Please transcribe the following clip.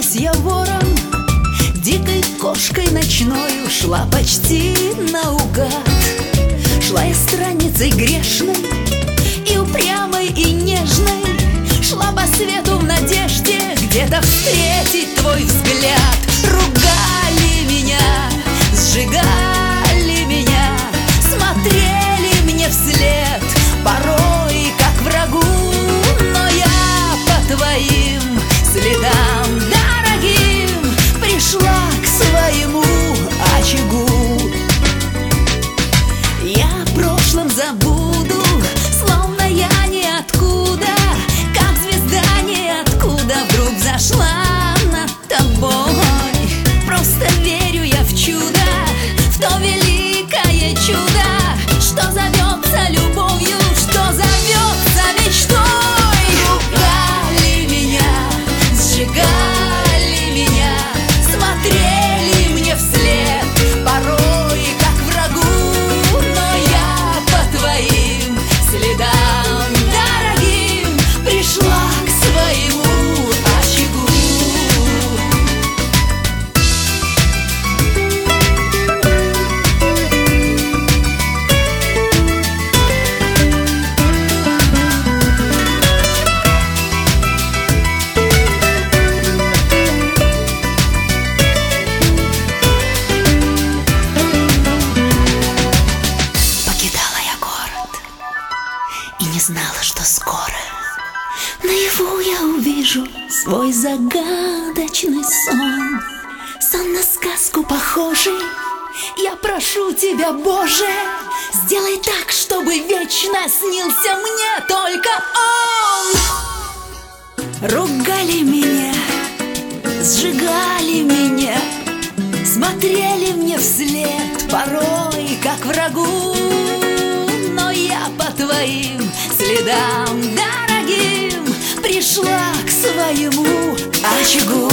Притворилась я вором, дикой кошкой ночною, шла почти наугад. Шла я странницей грешной, и упрямой, и нежной, шла по свету в надежде где-то встретить твой взгляд. Ругали меня, сжигали меня, смотрели мне вслед, порой как врагу, но я по твоим следам дорогим пришла к своему очагу. Я о прошлом забуду, словно я ниоткуда, как звезда ниоткуда вдруг взошла над тобой. Просто верю я в чудо, в то великое чудо, что зовется любовью, что зовется мечтой. Ругали меня, сжигали меня, смотрели мне вслед, порой как врагу, но я по твоим следам дорогим пришла к своему очагу. Покидала я город и не знала, что скоро наяву я увижу свой загадочный сон. Сон на сказку похожий. Я прошу тебя, Боже, сделай так, чтобы вечно снился мне только он. Ругали меня, сжигали меня, смотрели мне вслед, порой как врагу, но я по твоим следам дорогим пришла к своему очагу.